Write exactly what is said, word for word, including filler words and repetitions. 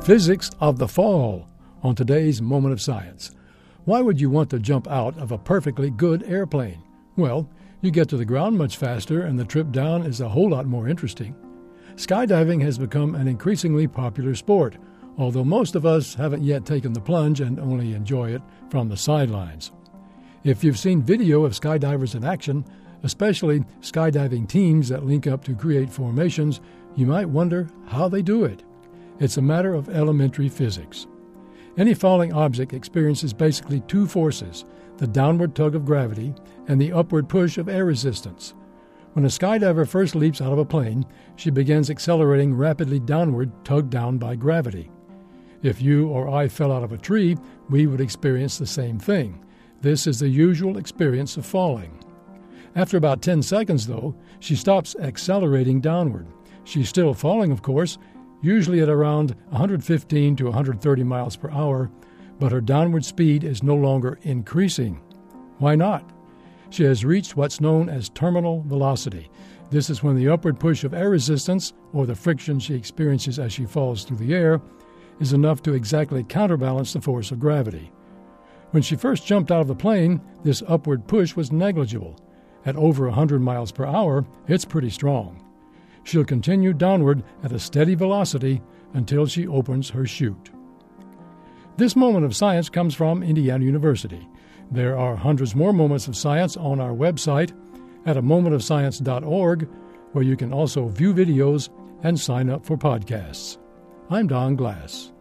Physics of the fall on today's Moment of Science. Why would you want to jump out of a perfectly good airplane? Well, you get to the ground much faster and the trip down is a whole lot more interesting. Skydiving has become an increasingly popular sport, although most of us haven't yet taken the plunge and only enjoy it from the sidelines. If you've seen video of skydivers in action, especially skydiving teams that link up to create formations, you might wonder how they do it. It's a matter of elementary physics. Any falling object experiences basically two forces, the downward tug of gravity and the upward push of air resistance. When a skydiver first leaps out of a plane, she begins accelerating rapidly downward, tugged down by gravity. If you or I fell out of a tree, we would experience the same thing. This is the usual experience of falling. After about ten seconds, though, she stops accelerating downward. She's still falling, of course, usually at around one hundred fifteen to one hundred thirty miles per hour, but her downward speed is no longer increasing. Why not? She has reached what's known as terminal velocity. This is when the upward push of air resistance, or the friction she experiences as she falls through the air, is enough to exactly counterbalance the force of gravity. When she first jumped out of the plane, this upward push was negligible. At over one hundred miles per hour, it's pretty strong. She'll continue downward at a steady velocity until she opens her chute. This moment of science comes from Indiana University. There are hundreds more moments of science on our website at a moment of science dot org, where you can also view videos and sign up for podcasts. I'm Don Glass.